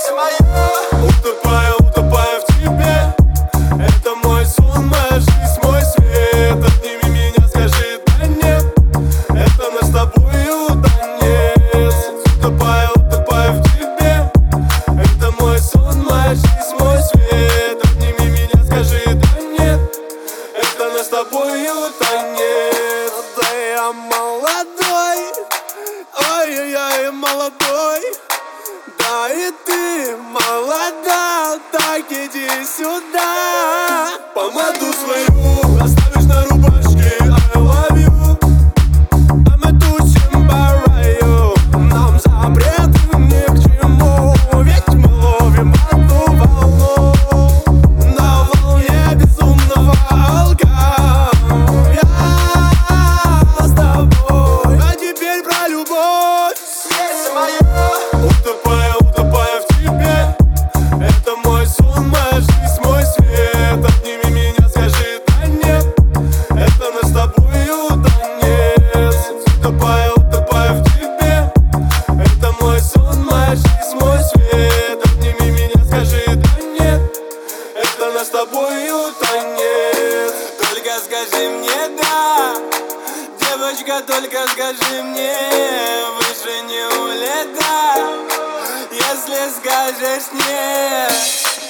Утопаю, утопаю в тебе. Это мой сон, моя жизнь, мой свет. Обними меня, скажи да нет. Это наш с тобою танец. Утопаю, утопаю в тебе. Это мой сон, моя жизнь, мой свет. Обними меня, скажи да нет. Это наш с тобою танец. Да я молодой, ой-ой-ой, молодой. Да и ты молода, так иди сюда. Помаду свою оставишь на рубашке I love you. А мы тусим по раю, нам запреты ни к чему. Ведь мы ловим одну волну на волне безумного алка. Я с тобой, а теперь про любовь. Утопаю, утопаю в тебе. Это мой сон, моя жизнь, мой свет. Обними меня, скажи да нет. Это наш с тобою танец. Утопаю, утопаю в тебе. Это мой сон, моя жизнь, мой свет. Обними меня, скажи да нет. Это наш с тобою танец. Только скажи мне да, девочка, только скажи мне, выше не улетай, если скажешь нет.